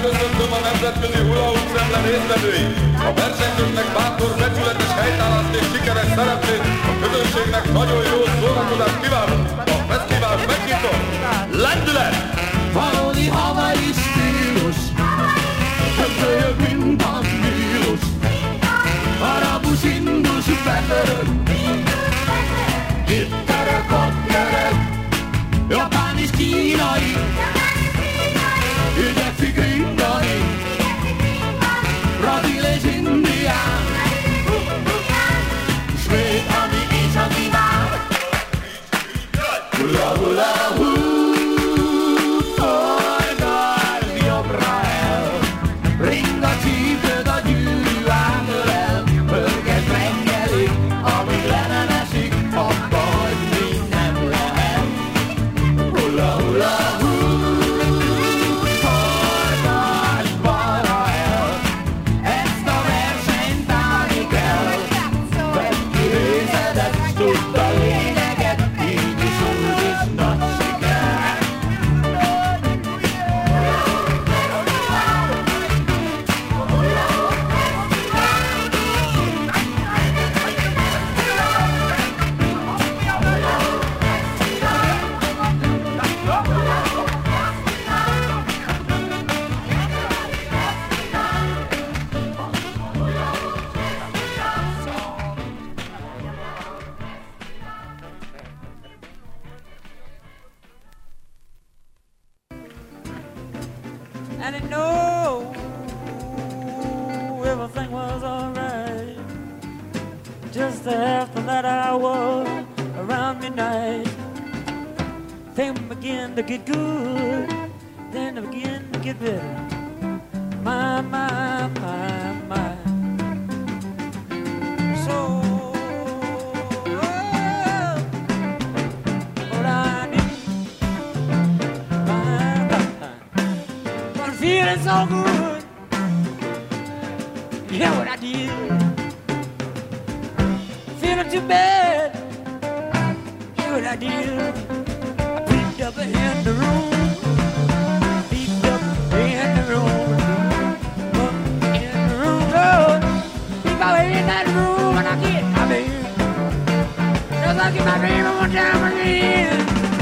köszöntöm a nemzetközi hula-hoop szemle résztvevőit. A versenykörnek bátor, becsületes helytállást és sikeres szereplést, a közönségnek nagyon jó szórakozást kívánok. A fesztivál megnyitott. Lendület! Valódi havai stílus, kötőjök, mint a Nílus. Arabus, indus, betörök, itt török, ott török, japán és kínai, igyekszik rindani, brazil és indián, svéd, ami és aki vár. Hula, hula, hoop, forgald jobbra el, ring a csípőd a gyűrű ámölel, pörgesd reggelig, amíg le nem esik, abba, hogy még nem lehet. Hula, hula, hoop, forgald balra el, ezt a versenyt állni kell, vedd ki részedet, s tudd a lényeget, így is úgy is nagy siker. And I know everything was alright. Just after that hour, around midnight, things begin to get good, then they begin to get better. My, my, my, my. So, what I need, I'm feeling so good. You know what I did? Feeling too bad. You know what I did? I peeked up in the room. Peeked up in the room. Up in the room, Lord. Peek away in that room and I get my baby. Just like in my dream one time again.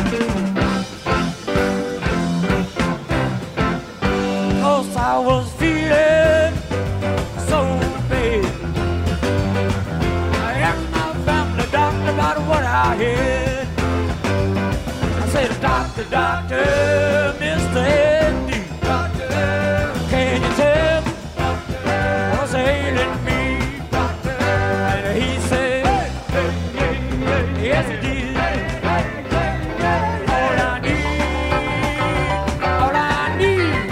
Cause I was feeling so bad. I asked my family doctor about what I had. I said, doctor, doctor, Mr. Eddie, doctor, can you tell me what's ailing me? Doctor, and he said, yes he did. All I need,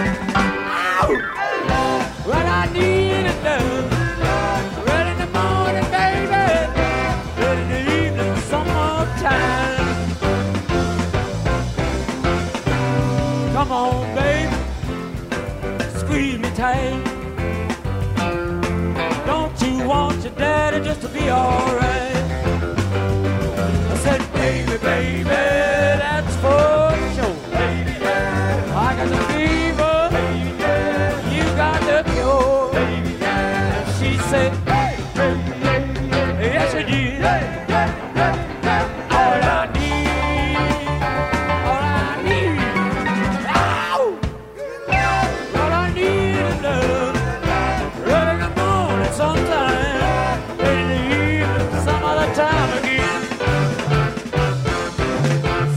what I need is love. Early in the morning, baby. Early in the evening, summertime. Come on, baby. Squeeze me tight. Don't you want your daddy just to be alright? I said, baby, baby, that's for sure. Baby, yeah. I got the fever. Baby, yeah. You got the cure. Baby, yeah. She said, hey, baby, yeah. Yes, she did. Hey, yeah, yeah, yeah. All I need, ow! All I need is love. Early in the morning sometime, late in the evening some other time again.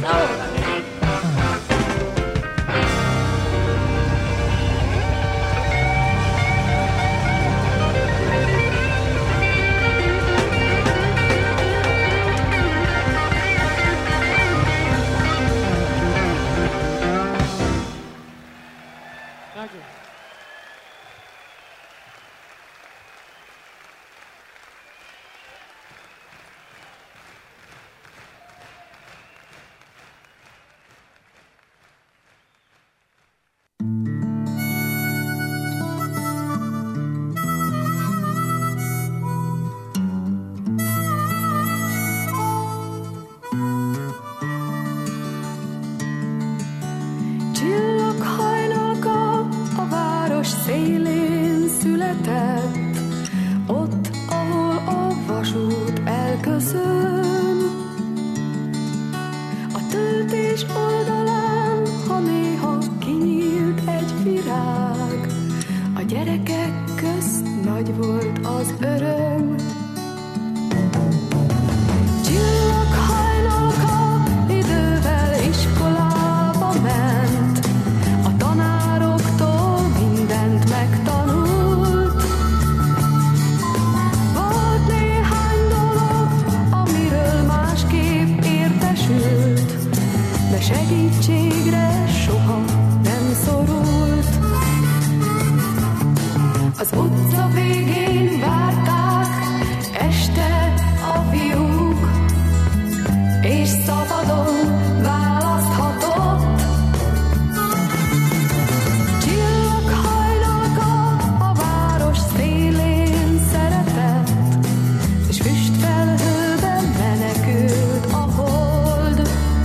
született, ott, ahol a vasút elköszön. A töltés oldalán, ha néha kinyílt egy virág, a gyerekek közt nagy volt az öröm. Csillaghajnalka idővel iskolába ment, a tanároktól mindent megtanult. Volt néhány dolog, amiről másképp értesült, de segítségre soha nem szorult. Az utca végén várták este a fiúk, és szabadon választhatott. Csillaghajnalka a város szélén szeretett, és füstfelhőben menekült a hold.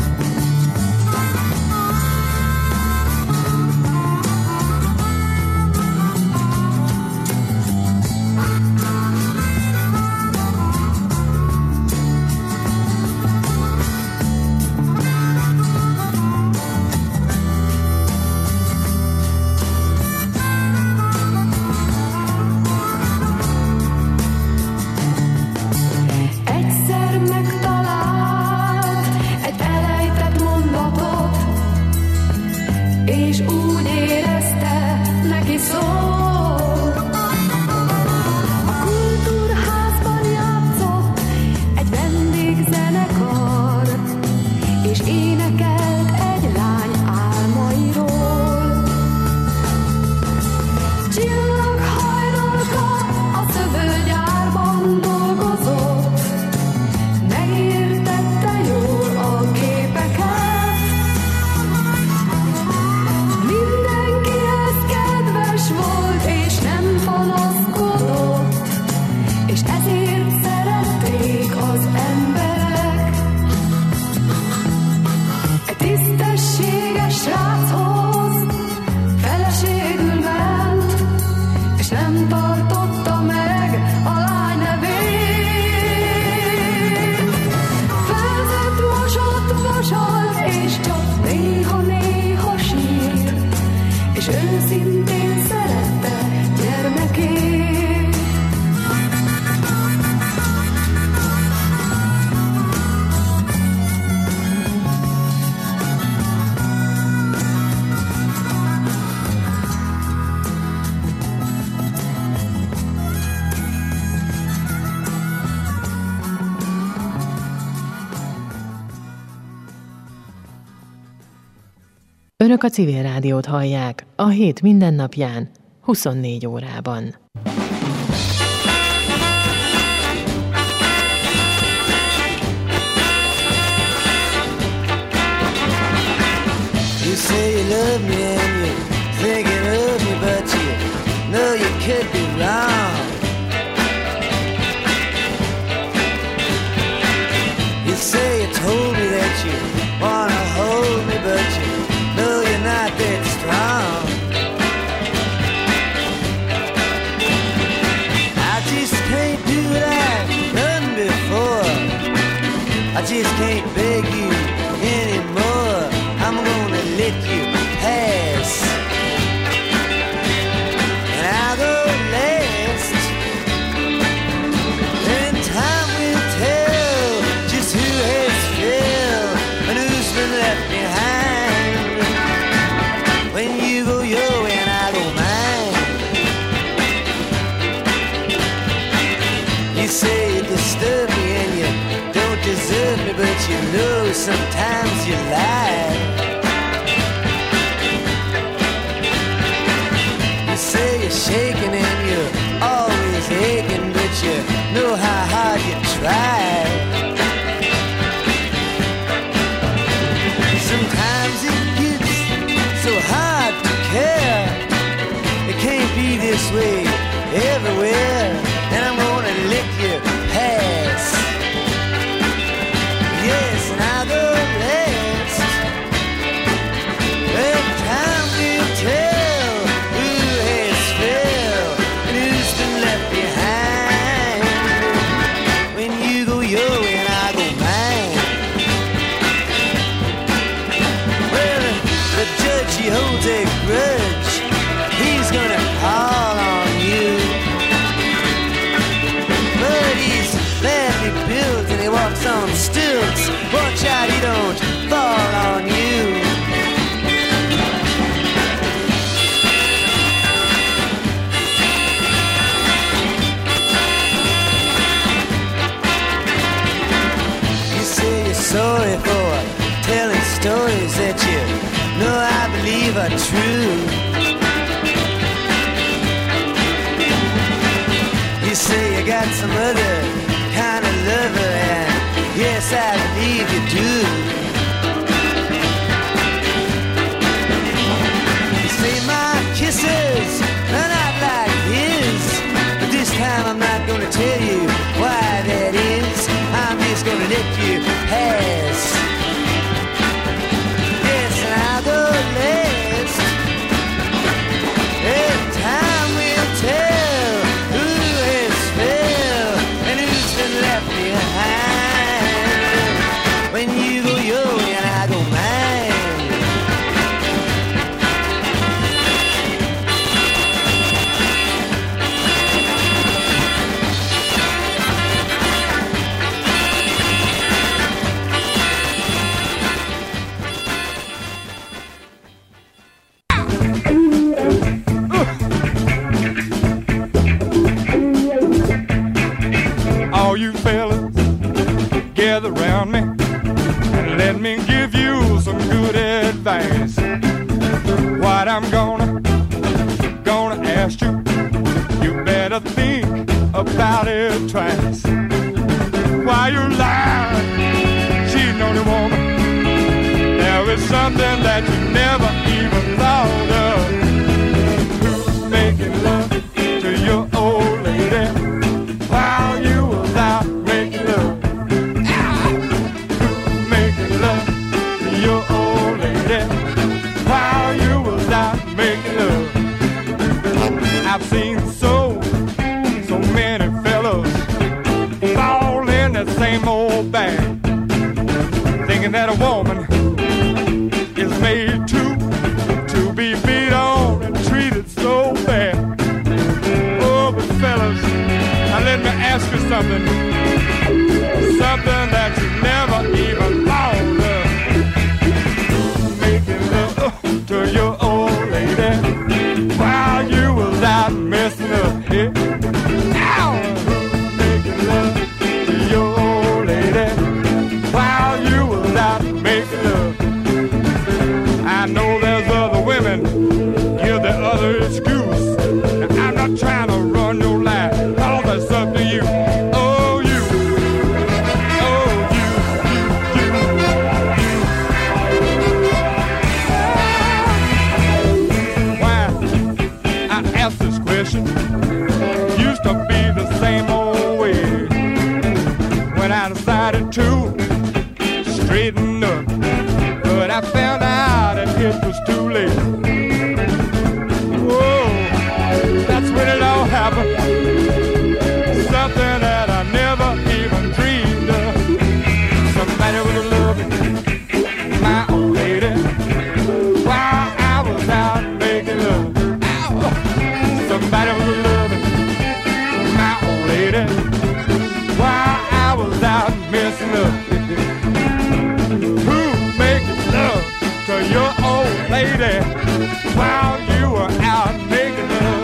Egyszer megtalált egy elejtett mondatot, és úgy érezte, neki szól. A kultúrházban játszott egy vendégzenekar, és énekelt egy lány álmairól. Csillaghajnalka a szövőgyárban dolgozott, megértette jól a képeket. Mindenkihez kedves volt, és nem panaszkodott, és ezért szerették az emberek. Egy tisztességes sráchoz feleségül ment, és nem tartotta meg a lány nevét. Főzött, mosott, vasolt, és csak néha-néha sírt, és őszintén szerette gyermekét. Önök a Civil Rádiót hallják a hét mindennapján, 24 órában. You say you love me and you're thinking of me, but you know you could be wrong. You say you told me that you wanna hold me, but you know you're not that strong. I just can't do what I've done before. I just can't beg you anymore. I'm gonna let you pass, and I'll go last. And time will tell just who has failed and who's been left behind. When you go your way and I go mine. You say you disturb me and you don't deserve me, but you know sometimes you lie. You say you're shaking and you're always aching, but you know how hard you try. Sometimes it gets so hard to care. It can't be this way everywhere, and I'm gonna let you pass. Yes, and I'll go last. But time will tell who has failed and who's true. You say you got some other kind of lover, and yes, I believe you do. You say my kisses are not like his, but this time I'm not gonna tell you why that is. I'm just gonna let you pass. Yes, and I'll go last. And time will tell who has fell and who's been left behind. When you go your way and I go mine. All you fellas, gather around me and let me give you some good advice. What I'm gonna ask you, you better think about it twice. While you're lying, cheating on your woman, there is something that you never even thought of. Who's making love to your old lady while you was out making love? Who's making love to your old lady while you was out making love? I've seen so many fellas fall in that same old bag, thinking that a woman is made to be beat on and treated so bad. Oh, but fellas, now let me ask you something that you never even thought of. Making love to your old lady while you was out messing up. Yeah. Ow! Making love to your old lady while you was out making love. I know there's other women give the other excuse. Now, I'm not trying to run your life, all that's up to you. Oh, you. Oh, you. Why I ask this question used to be the same old way. When I decided to straighten up, but I found out that it was too late. Whoa, that's when it all happened. Something that I never even dreamed of. Somebody was loving my old lady while I was out making love. Ow. Somebody was loving my old lady while I was out messing up. To your old lady while you were out making love.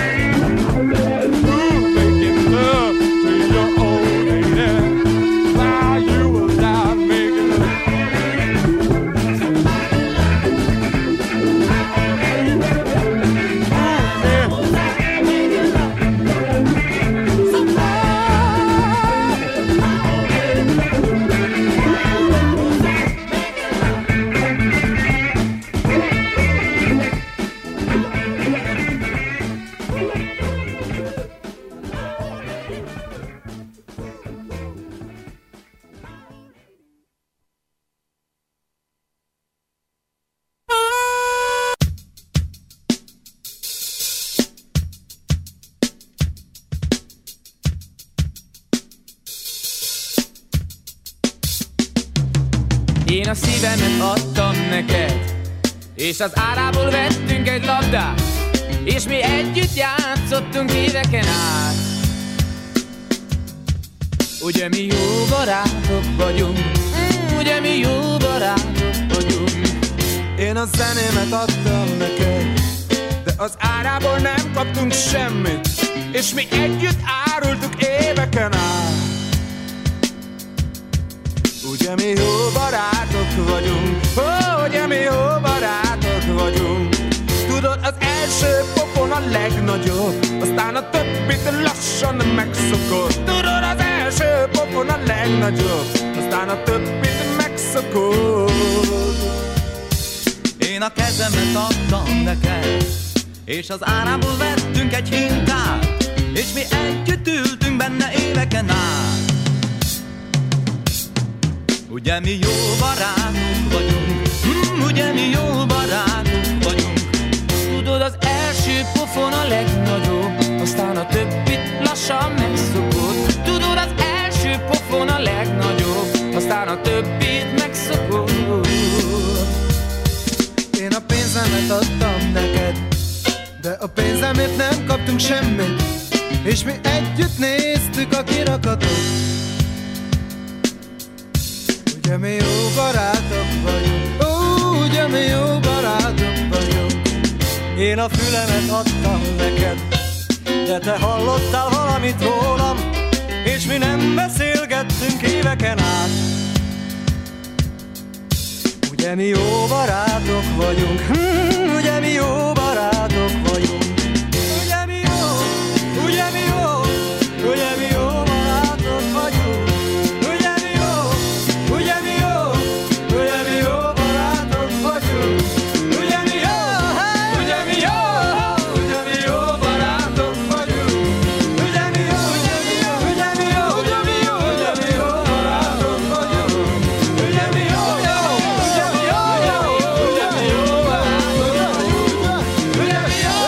Who's making love to your old lady while you was out making love? Én a szívemet adtam neked, és az árából vettünk egy labdát, és mi együtt játszottunk éveken át. Ugye mi jó barátok vagyunk, ugye mi jó barátok vagyunk. Én a zenémet adtam neked, de az árából nem kaptunk semmit, és mi együtt árultuk éveken át. Ugye mi jó barátok vagyunk, ó, ugye mi jó barátok vagyunk. az első pofon a legnagyobb, aztán a többit lassan megszokod. Tudod, az első pofon a legnagyobb, aztán a többit megszokod. Én a kezemet adtam neked, és az árából vettünk egy hintát, és mi együtt ültünk benne éveken át. Ugye mi jó barátok vagyunk, ugye mi jó barátok vagyunk. Tudod, az első pofon a legnagyobb, aztán a többit lassan megszokod. Tudod, az első pofon a legnagyobb, aztán a többit megszokod. Én a pénzemet adtam neked, de a pénzemért nem kaptunk semmit, és mi együtt néztük a kirakatot. Ugye mi jó barátok vagyunk, ugye mi jó barátok vagyunk. Én a fülemet adtam neked, de te hallottál valamit rólam, és mi nem beszélgettünk éveken át. Ugye mi jó barátok vagyunk, ugye mi jó barátok vagyunk. Ugye mi jó, ugye mi jó, ugye mi jó barátok vagyunk. Ugye mi jó, ugye mi jó, ugye mi jó barátok vagyunk. Ugye mi jó, ugye mi jó, ugye mi jó barátok vagyunk. Ugye mi jó, ugye mi jó, ugye mi jó, ugye mi jó, ugye mi jó barátok vagyunk. Ugye mi jó, ugye mi jó, ugye mi jó barátok vagyunk. Ugye mi jó,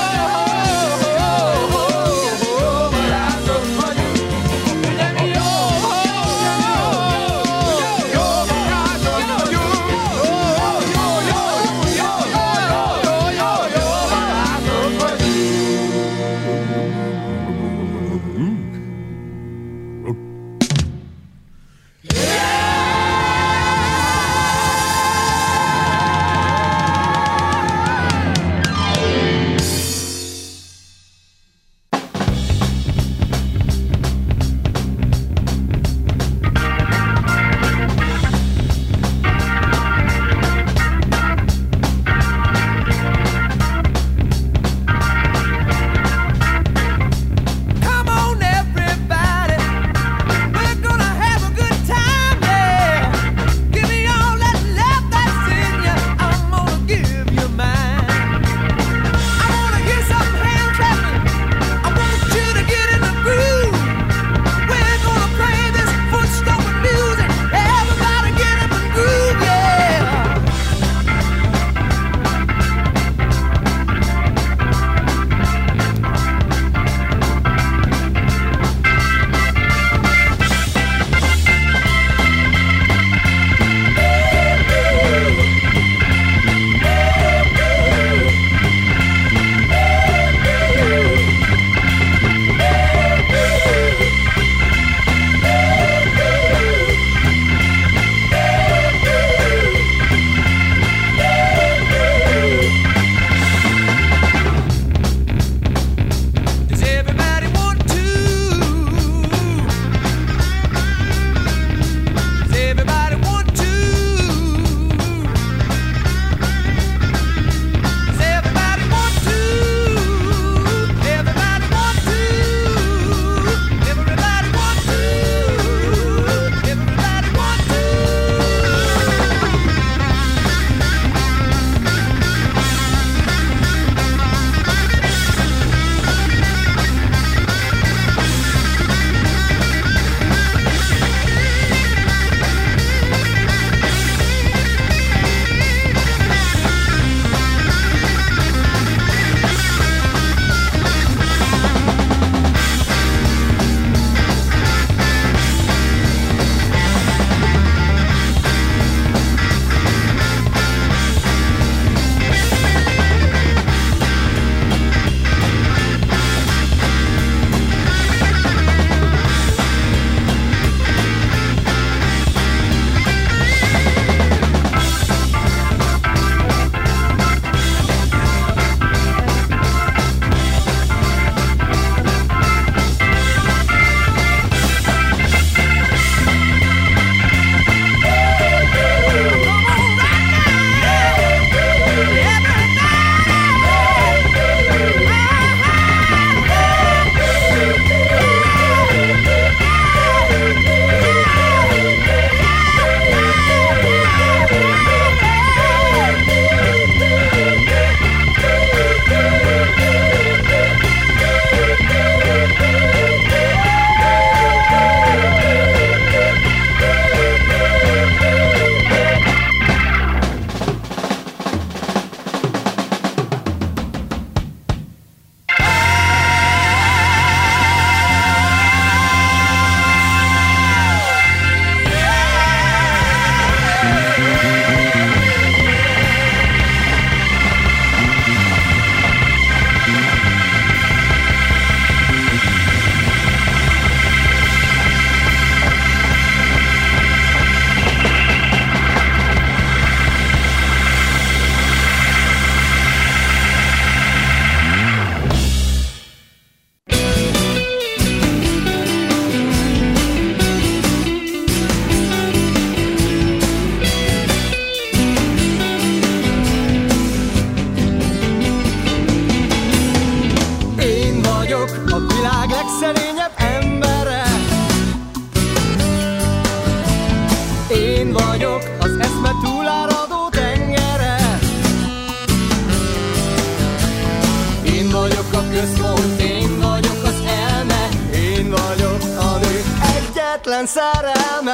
központ, én vagyok az elme, én vagyok a nő egyetlen szerelme.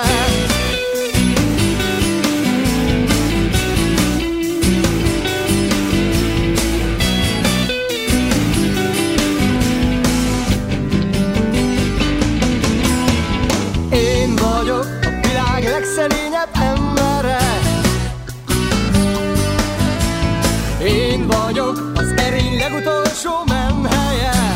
Én vagyok a világ legszerényebb embere. Én vagyok az erény legutolsó menhelye.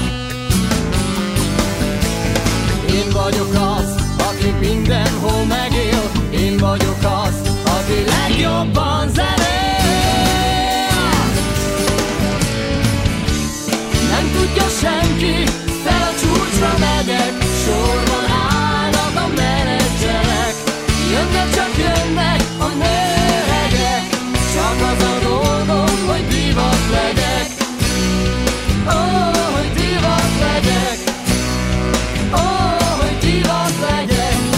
Én vagyok az, aki mindenhol megél. Én vagyok az, aki legjobban zenél. Nem tudja senki, fel a csúcsra megyek. Sorban állnak a menedzserek. Jönnek, csak jönnek a nőhegyek. Csak az a dolgom, hogy divat legyek. Oh, hogy divat legyek. Oh, hogy divat legyek.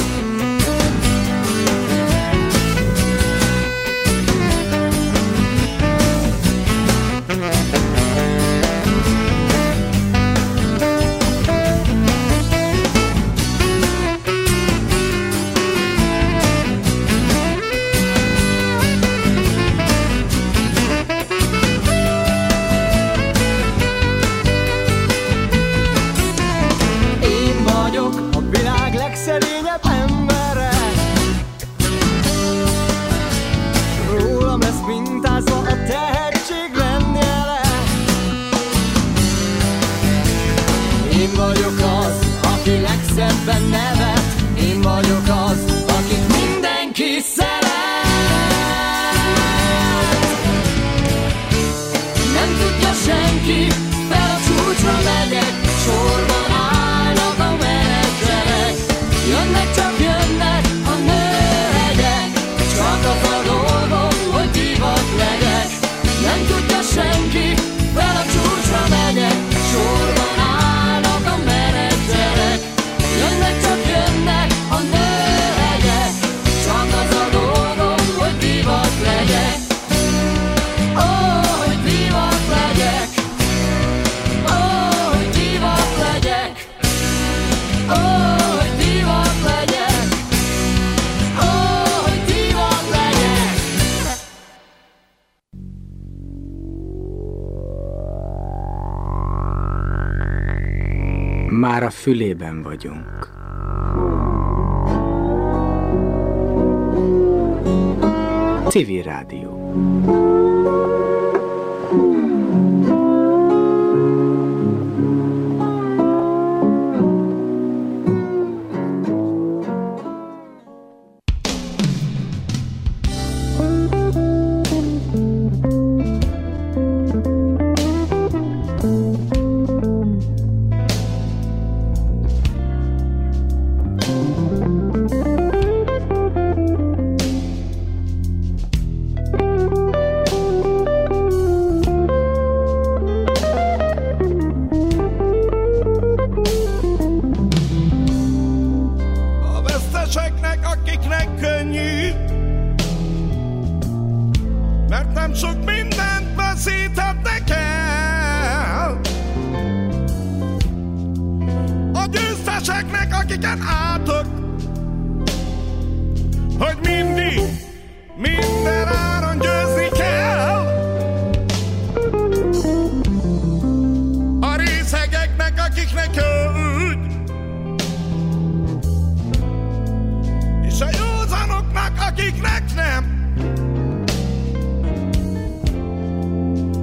Legszerényebb embere. Rólam lesz mintázva a tehetség rendjele. Én vagyok az, aki legszebben nevet. Én vagyok az, akit mindenki szeret. Nem tudja senki, fel a csúcsra megyek. Sorban állnak a menedzserek. Jönnek, csak jönnek a nőhegyek. Csak az a dolgom, hogy divat legyek. Nem tudja senki, fel a csúcsra megyek. Sorban állnak a menedzserek. Jönnek, csak jönnek a nőhegyek. Csak az a dolgom, hogy divat legyek. Oh, hogy divat legyek. Oh, hogy divat legyek. Oh, már a fülében vagyunk. Civil Rádió.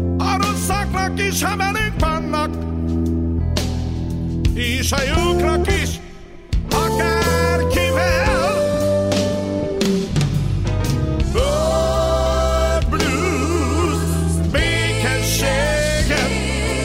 is, ha velünk vannak, és a jókra